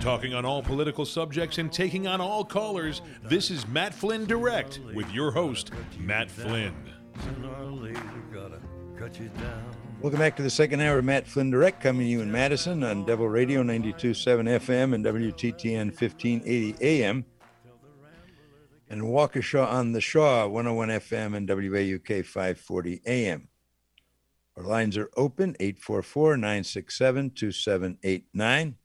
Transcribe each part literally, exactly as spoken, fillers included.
Talking on all political subjects and taking on all callers, this is Matt Flynn Direct with your host, Matt Flynn. Welcome back to the second hour of Matt Flynn Direct, coming to you in Madison on Devil Radio ninety-two point seven F M and W T T N fifteen eighty A M. And Waukesha on the Shaw, one oh one F M and W A U K five forty A M. Our lines are open, eight four four, nine six seven, two seven eight nine.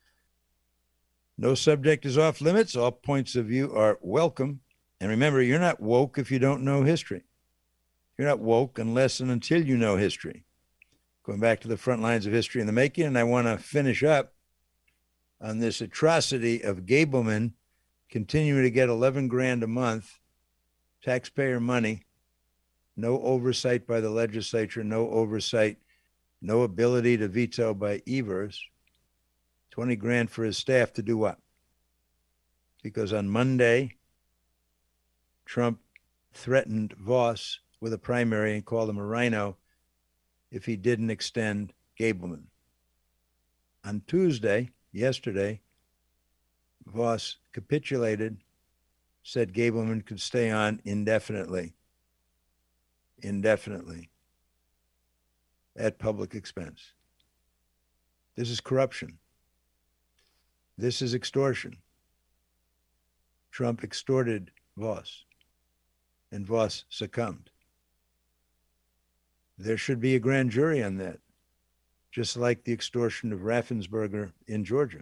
No subject is off limits. All points of view are welcome. And remember, you're not woke if you don't know history. You're not woke unless and until you know history. Going back to the front lines of history in the making, and I want to finish up on this atrocity of Gableman continuing to get eleven grand a month, taxpayer money, no oversight by the legislature, no oversight, no ability to veto by Evers, twenty grand for his staff to do what? Because on Monday, Trump threatened Voss with a primary and called him a rhino if he didn't extend Gableman. On Tuesday, yesterday, Voss capitulated, said Gableman could stay on indefinitely, indefinitely, at public expense. This is corruption. This is extortion. Trump extorted Voss, and Voss succumbed. There should be a grand jury on that, just like the extortion of Raffensperger in Georgia.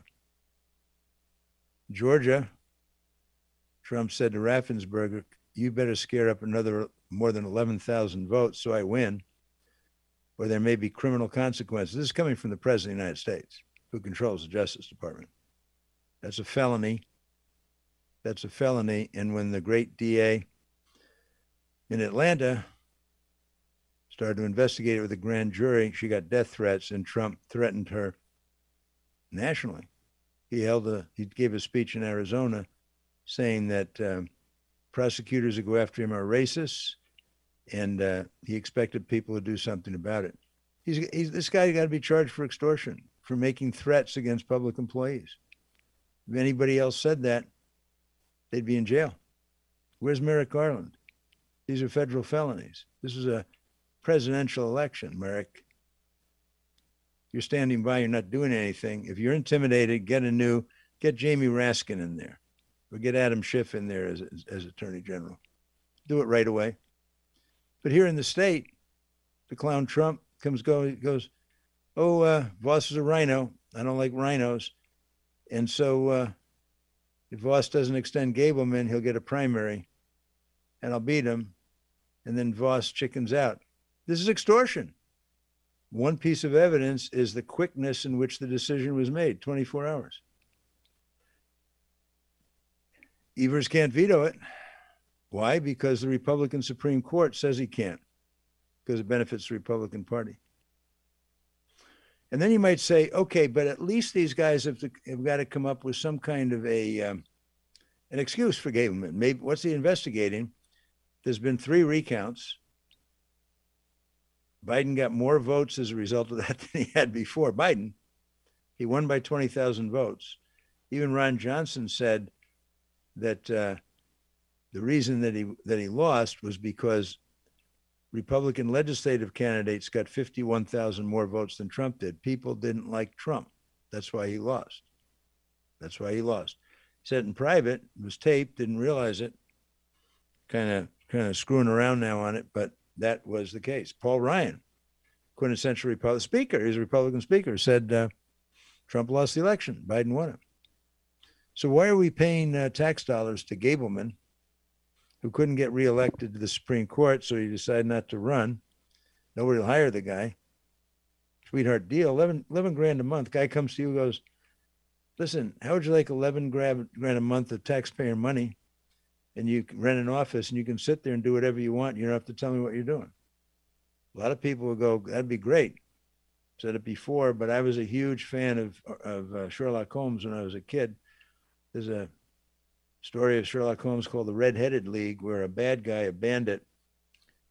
Georgia, Trump said to Raffensperger, you better scare up another more than eleven thousand votes so I win, or there may be criminal consequences. This is coming from the President of the United States, who controls the Justice Department. That's a felony. That's a felony. And when the great D A in Atlanta started to investigate it with a grand jury, she got death threats, and Trump threatened her nationally. He held a, he gave a speech in Arizona saying that um, prosecutors who go after him are racists, and uh, he expected people to do something about it. He's, he's this guy got to be charged for extortion, for making threats against public employees. If anybody else said that, they'd be in jail. Where's Merrick Garland? These are federal felonies. This is a presidential election, Merrick. You're standing by, you're not doing anything. If you're intimidated, get a new, get Jamie Raskin in there, or get Adam Schiff in there as, as, as Attorney General. Do it right away. But here in the state, the clown Trump comes, go, goes, oh, uh, Voss is a rhino. I don't like rhinos. And so uh, if Voss doesn't extend Gableman, he'll get a primary, and I'll beat him. And then Voss chickens out. This is extortion. One piece of evidence is the quickness in which the decision was made, twenty-four hours. Evers can't veto it. Why? Because the Republican Supreme Court says he can't, because it benefits the Republican Party. And then you might say, okay, but at least these guys have, to, have got to come up with some kind of a um, an excuse for Gableman. Maybe what's he investigating? There's been three recounts. Biden got more votes as a result of that than he had before. Biden, he won by twenty thousand votes. Even Ron Johnson said that uh, the reason that he that he lost was because Republican legislative candidates got fifty-one thousand more votes than Trump did. People didn't like Trump. That's why he lost. That's why he lost. He said in private, it was taped, didn't realize it. Kind of kind of screwing around now on it, but that was the case. Paul Ryan, quintessential Republican speaker, he's a Republican speaker, said uh, Trump lost the election, Biden won it. So why are we paying uh, tax dollars to Gableman, who couldn't get reelected to the Supreme Court, so he decided not to run? Nobody will hire the guy. Sweetheart deal, eleven, eleven grand a month. Guy comes to you and goes, listen, how would you like eleven grand a month of taxpayer money? And you can rent an office and you can sit there and do whatever you want. You don't have to tell me what you're doing. A lot of people will go, that'd be great. Said it before, but I was a huge fan of, of uh, Sherlock Holmes when I was a kid. There's a story of Sherlock Holmes called The Red-Headed League, where a bad guy, a bandit,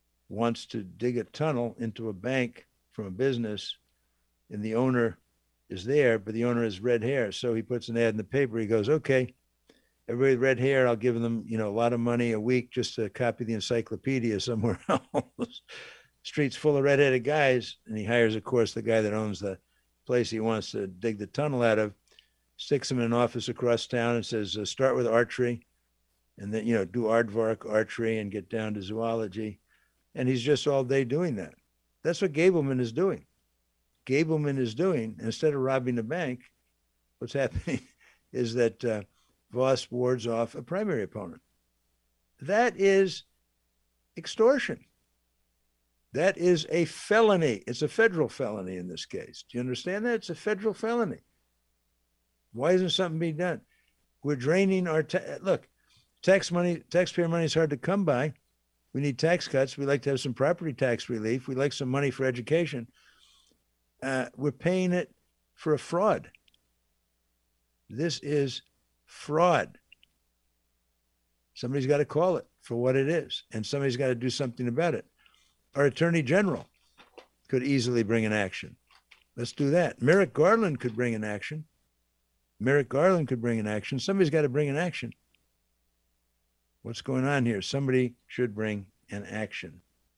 wants to dig a tunnel into a bank from a business, and the owner is there, but the owner has red hair. So he puts an ad in the paper. He goes, okay, everybody with red hair, I'll give them, you know, a lot of money a week just to copy the encyclopedia somewhere else. Street's full of redheaded guys. And he hires, of course, the guy that owns the place he wants to dig the tunnel out of, sticks him in an office across town and says, uh, start with archery and then, you know, do aardvark archery and get down to zoology. And he's just all day doing that. That's what Gableman is doing. Gableman is doing, instead of robbing the bank, what's happening is that uh, Voss wards off a primary opponent. That is extortion. That is a felony. It's a federal felony in this case. Do you understand that? It's a federal felony. Why isn't something being done? We're draining our, ta- look, tax money, taxpayer money is hard to come by. We need tax cuts. We like to have some property tax relief. We like some money for education. Uh, we're paying it for a fraud. This is fraud. Somebody's got to call it for what it is, and somebody's got to do something about it. Our attorney general could easily bring an action. Let's do that. Merrick Garland could bring an action. Merrick Garland could bring an action. Somebody's got to bring an action. What's going on here? Somebody should bring an action.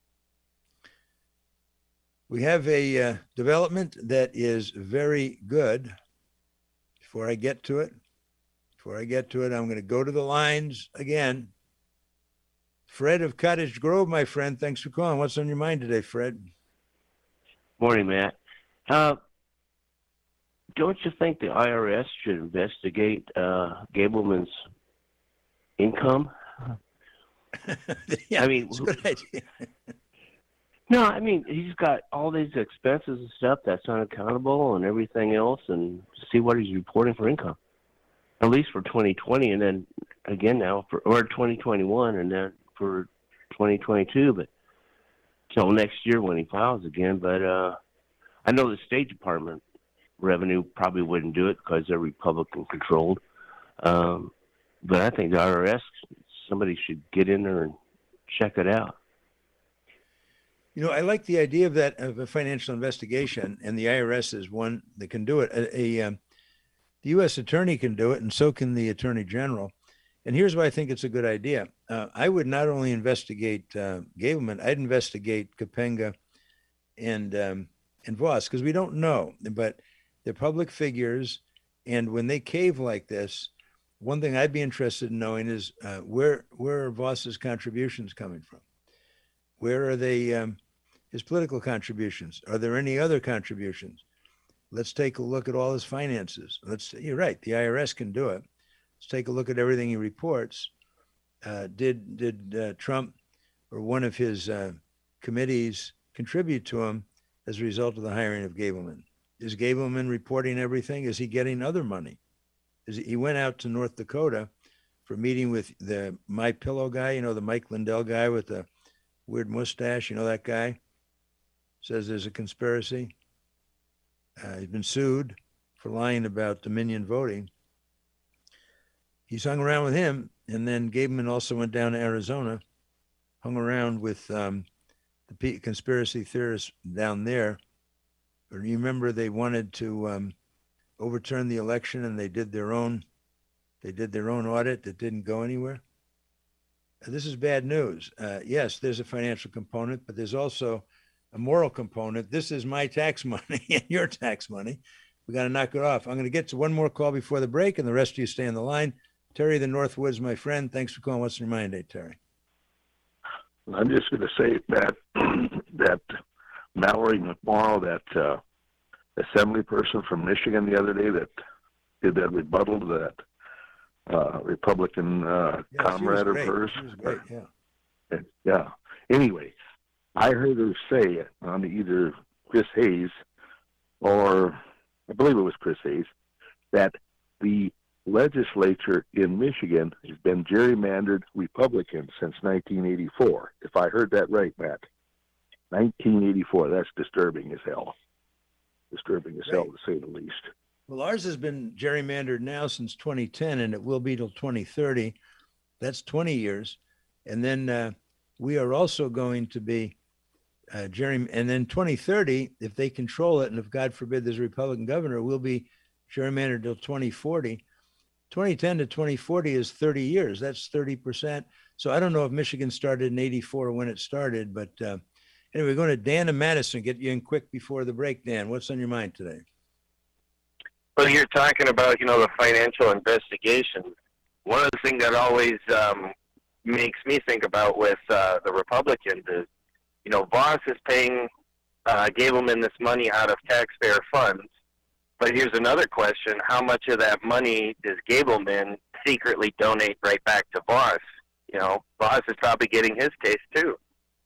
We have a uh, development that is very good. Before I get to it, before I get to it, I'm going to go to the lines again. Fred of Cottage Grove, my friend, thanks for calling. What's on your mind today, Fred? Morning, Matt. Uh, don't you think the I R S should investigate uh, Gableman's income? Yeah, I mean, it's a good idea. No, I mean, he's got all these expenses and stuff that's unaccountable and everything else, and see what he's reporting for income, at least for twenty twenty, and then again now for or twenty twenty-one, and then for twenty twenty-two, but till next year when he files again. But uh, I know the State Department revenue probably wouldn't do it because they're Republican controlled. Um, but I think the I R S, somebody should get in there and check it out. You know, I like the idea of that, of a financial investigation, and the I R S is one that can do it. A, a um, the U S attorney can do it, and so can the attorney general. And here's why I think it's a good idea. Uh, I would not only investigate uh, Gableman, I'd investigate Kapenga and um, and Voss, because we don't know, but they're public figures, and when they cave like this, one thing I'd be interested in knowing is uh, where where are Voss's contributions coming from? Where are they? Um, his political contributions? Are there any other contributions? Let's take a look at all his finances. Let's. You're right. The I R S can do it. Let's take a look at everything he reports. Uh, did did uh, Trump or one of his uh, committees contribute to him as a result of the hiring of Gableman? Is Gableman reporting everything? Is he getting other money? Is he, he went out to North Dakota for a meeting with the My Pillow guy. You know, the Mike Lindell guy with the weird mustache. You know that guy? Says there's a conspiracy. Uh, he's been sued for lying about Dominion voting. He's hung around with him, and then Gableman also went down to Arizona, hung around with um, the P- conspiracy theorists down there. Or you remember they wanted to um, overturn the election, and they did their own. They did their own audit that didn't go anywhere. Uh, this is bad news. Uh, yes, there's a financial component, but there's also a moral component. This is my tax money and your tax money. We got to knock it off. I'm going to get to one more call before the break, and the rest of you stay on the line. Terry, the Northwoods, my friend. Thanks for calling. What's in your mind today, Terry? I'm just going to say that that Mallory McMorrow, that uh, assembly person from Michigan the other day that did that rebuttal to that uh, Republican uh, Yeah, comrade of great. hers. She was great, yeah. Yeah. Anyway, I heard her say on either Chris Hayes or I believe it was Chris Hayes that the legislature in Michigan has been gerrymandered Republican since nineteen eighty-four. If I heard that right, Matt. nineteen eighty-four. That's disturbing as hell. Disturbing as hell, to say the least. Well, ours has been gerrymandered now since twenty ten, and it will be till twenty thirty. That's twenty years. And then uh, we are also going to be uh, Jerry, and then twenty thirty, if they control it, and if God forbid there's a Republican governor, we'll be gerrymandered till twenty forty. twenty ten to twenty forty is thirty years. That's thirty percent. So I don't know if Michigan started in eighty-four when it started, but uh, anyway, we're going to Dan and Madison. Get you in quick before the break. Dan, what's on your mind today? Well, you're talking about, you know, the financial investigation. One of the things that always um, makes me think about with uh, the Republicans is, you know, Voss is paying uh, Gableman this money out of taxpayer funds. But here's another question. How much of that money does Gableman secretly donate right back to Voss? You know, Voss is probably getting his taste too.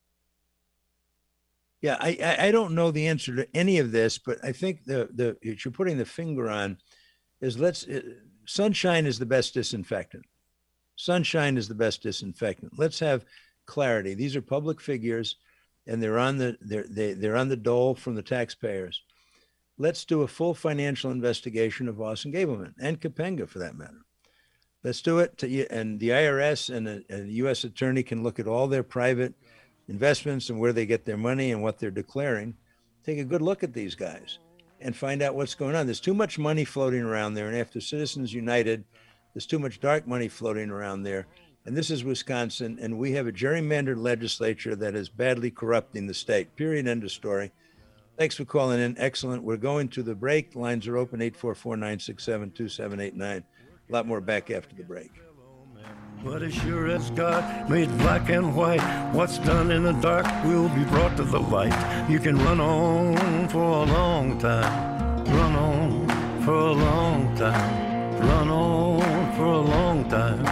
Yeah, I, I don't know the answer to any of this, but I think the the what you're putting the finger on is let's uh, sunshine is the best disinfectant. Sunshine is the best disinfectant. Let's have clarity. These are public figures, and they're on the they're they, they're on the dole from the taxpayers. Let's do a full financial investigation of Voss and Gableman and Kapenga for that matter. Let's do it, to, and the I R S and a, a U S attorney can look at all their private investments and where they get their money and what they're declaring. Take a good look at these guys and find out what's going on. There's too much money floating around there. And after Citizens United, there's too much dark money floating around there. And this is Wisconsin, and we have a gerrymandered legislature that is badly corrupting the state. Period. End of story. Thanks for calling in. Excellent. We're going to the break. Lines are open, eight four four, nine six seven, two seven eight nine. A lot more back after the break. But as sure as God made black and white, what's done in the dark will be brought to the light. You can run on for a long time, run on for a long time, run on for a long time.